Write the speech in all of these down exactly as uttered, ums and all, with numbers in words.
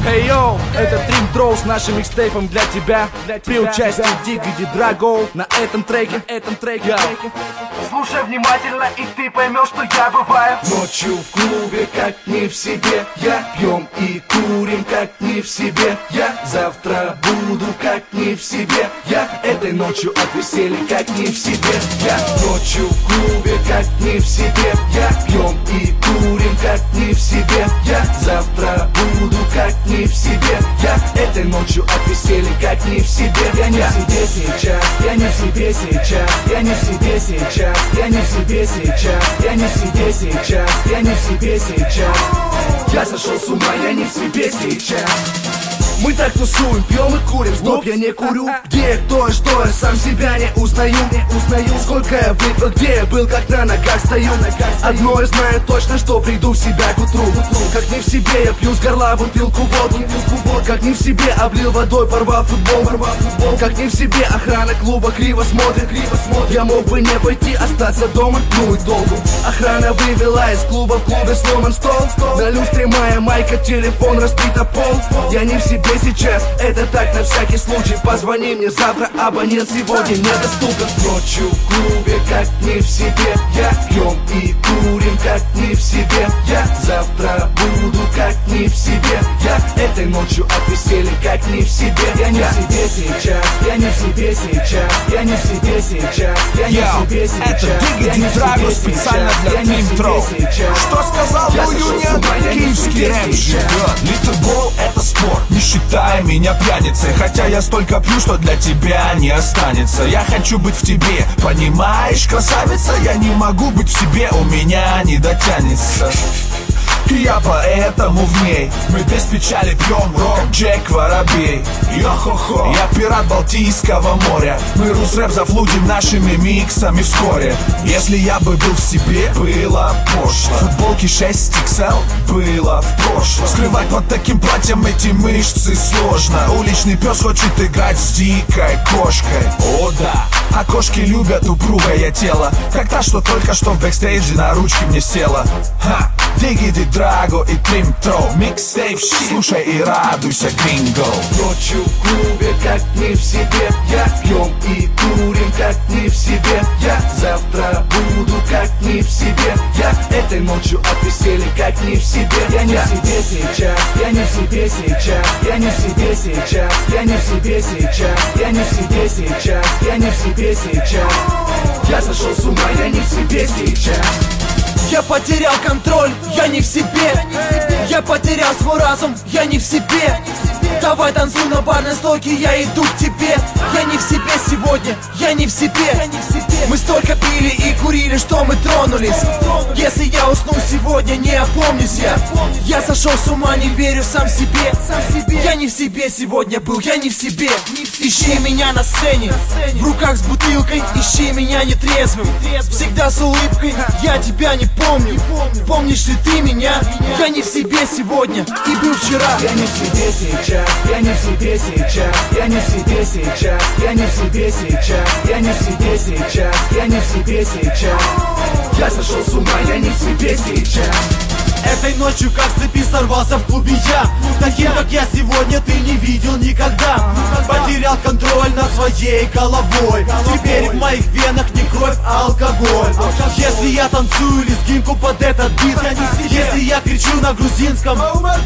Эй, йоу, это Трим Троу с нашим микстейпом для тебя. При участии Дигиди Драго на этом треке, этом треке. Yeah. Слушай внимательно, и ты поймешь, что я бываю ночью в клубе, как не в себе. Я пьем и курим, как не в себе. Я завтра буду, как не в себе. Я этой ночью от веселья, как не в себе. Я ночью в клубе, как не в себе. Я пьем и курим, как не в себе. Я завтра буду, как не в себе. Я этой ночью от веселья, как не в себе. Я не в себе сейчас, я не в себе сейчас, я не в себе сейчас, я не в себе сейчас, я не в себе сейчас, я не в себе сейчас. Я сошел с ума, я не в себе сейчас. Мы так тусуем, пьем и курим, стоп, я не курю. Где, кто, что, я сам себя не узнаю, не узнаю. Сколько я выпил, где я был, как на ногах стою. Одно я знаю точно, что приду в себя к утру. Как не в себе, я пью с горла бутылку воду. Как не в себе, облил водой, порвал футбол. Как не в себе, охрана клуба криво смотрит. Я мог бы не пойти, остаться дома, ну и долго. Охрана вывела из клуба, в клубе сломан стол. На люстре моя майка, телефон разбит о пол. Я не в себе сейчас, это так на всякий случай. Позвони мне завтра, абонент сегодня недоступен. Ночью в клубе, как не в себе. Я пьем и курим, как не в себе. Я завтра буду, как не в себе. Я этой ночью от веселья, как не в себе. Я не в себе сейчас, я не в себе сейчас, я не в себе сейчас, я не в себе сейчас. Это Дигиди Драго специально для Трим Троу. Что сказал мой юниор? Киевский рэп живет. Литербол — это спорт, не считай меня пьяницей. Хотя я столько пью, что для тебя не останется. Я хочу быть в тебе, понимаешь, красавица? Я не могу быть в себе, у меня не дотянется. Я поэтому в ней. Мы без печали пьем ром, как Джек Воробей. Йо-хо-хо, я пират Балтийского моря. Мы рус-рэп зафлудим нашими миксами вскоре. Если я бы был в себе, было пошло. Футболки шесть икс эл было в прошлом. Скрывать под таким платьем эти мышцы сложно. Уличный пес хочет играть с дикой кошкой. О да, а кошки любят упругое тело, как та, что только что в бэкстейдже на ручке мне села. Ха! Дигиди Драго и Трим Троу. Микстейп, слушай и радуйся, гринго. Ночью в клубе, как не в себе. Я пьем и курим, как не в себе. Я завтра буду, как не в себе. Я этой ночью от веселья, как не в себе. Я не в себе сейчас, я не в себе сейчас, я не в себе сейчас, я не в себе сейчас, я не в себе сейчас, я не в себе сейчас. Я сошел с ума, я не в себе сейчас. Я потерял контроль, я не в себе. Я потерял свой разум, я не в себе. Давай танцуй на барной стойке, я иду к тебе. Я не в себе сегодня, я не в себе. Мы столько пили и курили, что мы тронулись. Если я усну сегодня, не опомнюсь я. Я сошел с ума, не верю сам себе. Я не в себе сегодня был, я не в себе. Ищи меня на сцене, в руках с бутылкой. Ищи меня нетрезвым, всегда с улыбкой. Я тебя не помню, помнишь ли ты меня? Я не в себе сегодня и был вчера. Я не в себе сейчас, я не в себе сейчас, я не в себе сейчас, я не в себе сейчас, я не в себе сейчас, я не в себе сейчас. Я сошел с ума, я не в себе сейчас. Этой ночью как с цепи сорвался в клубе я. Таким как я сегодня ты не видел никогда. Потерял контроль над своей головой. Теперь в моих венах не кровь, а алкоголь. Если я танцую лезгинку под этот бит, если я кричу на грузинском,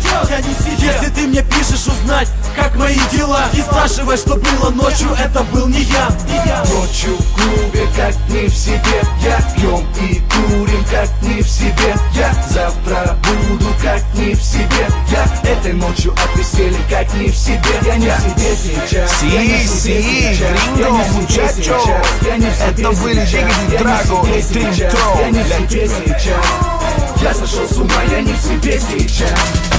если ты мне пишешь узнать, как мои дела, и спрашиваешь, что было ночью, это был не я. Ночью в клубе, как не в себе. Я пьем и курим, как не в себе. Я завтра буду, как не в себе. Я этой ночью от веселья, как не в себе. Я не в себе сейчас. Си, си, гринго, мучачо. Это были Дигиди Драго и Трим Троу. Я не в себе сейчас. Я сошел с ума, я не в себе сейчас.